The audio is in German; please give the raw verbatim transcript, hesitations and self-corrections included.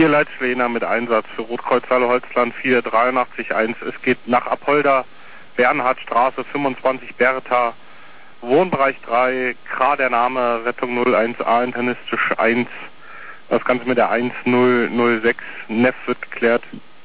vier Leitschläger mit Einsatz für Rotkreuzhalle Holzland vier drei acht eins. Es geht nach Apolda, Bernhardstraße fünfundzwanzig Bertha, Wohnbereich drei, Kra der Name, Rettung null eins A, internistisch eins. Das Ganze mit der eins null null sechs, Neff wird geklärt.